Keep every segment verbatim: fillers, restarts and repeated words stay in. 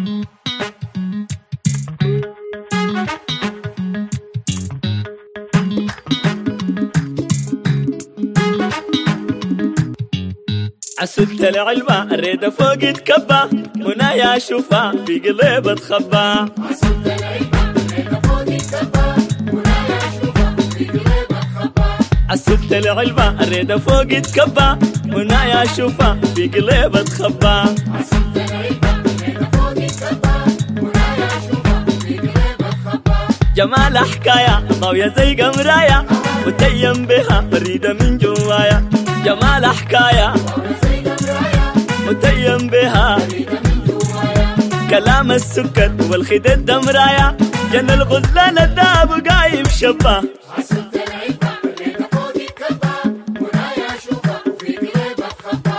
عسلت العلبة الريدة فوق تكبى منايا شوفها في قلبي تخبى. عسلت العلبة الريدة فوق تكبى منايا شوفها في قلبي تخبى. عسلت العلبة الريدة فوق تكبى منايا شوفها في قلبي تخبى. عسلت العلبة الريدة فوق تكبى منايا شوفها في قلبي تخبى. جمال حكاية ضاوية زي قمراية وتيم بها بريدة من جوايا. جمال حكاية متيم بها كلام السكر والخدد دمرايا جن الغزلان الداب وقايم شبه. عسلت العلبة الريدة فوق تكبى منايا شوفها في قلبي تخبى.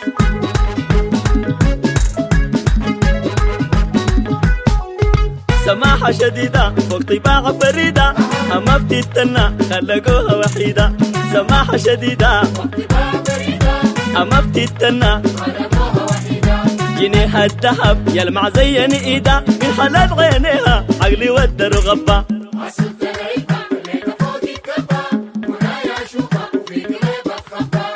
سماحة شديدة فوق طباعة فريدة أما بتتنى خلقوها وحيدة. سماحة شديدة فوق طباعة فريدة أما بتتنى خلقوها وحيدة. جنيها الذهب يلمع زي ايدها من حلال عينيها عقلي ودر وغبى. عسلت العلبة الريدة فوق تكبى منايا شوفها في قلبي تخبى.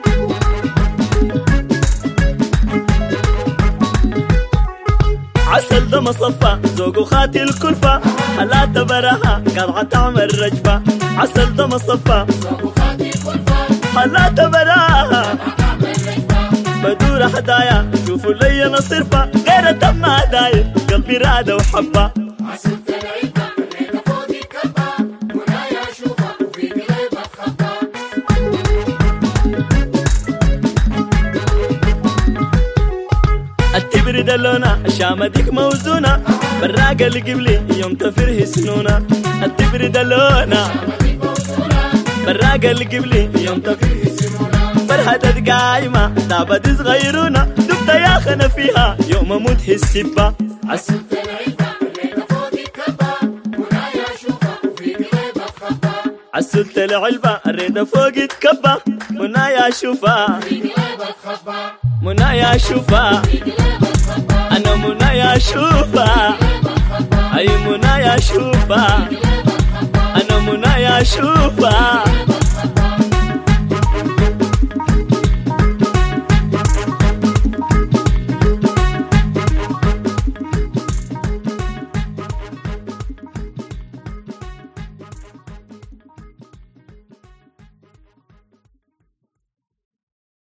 عسل ده مصفى ذوق وخاتي الكلفة حلات براها قطعة تعمل رجفة. عسل ده مصفى ذوق وخاتي الكلفة حلات براها تعمل رجفة. بدور هدايا شوفوا لي انا صرفة غير تم هدايا قلبي رادة وحبة. عسلت العلبة الريدة فوق تكبى منايا شوفها في قلبي تخبى. التبر دلونا الشامة ديك موزونة براقة اللي قبلي يوم تفره سنونة. التبر دلونا براقة اللي قبلي يوم تفره سنونة. فرحة قايمة دابت صغيرونا دبت يا خنا فيها يوم اموت هالسبة. عسلت العلبة الريدة فوق تكبى منايا شوفها في قلبي تخبى. عسلت العلبة الريدة فوق تكبى منايا شوفها في قلبي تخبى. منايا شوفها في قلبي تخبى. انا منايا شوفها اي منايا شوفها انا منايا شوفها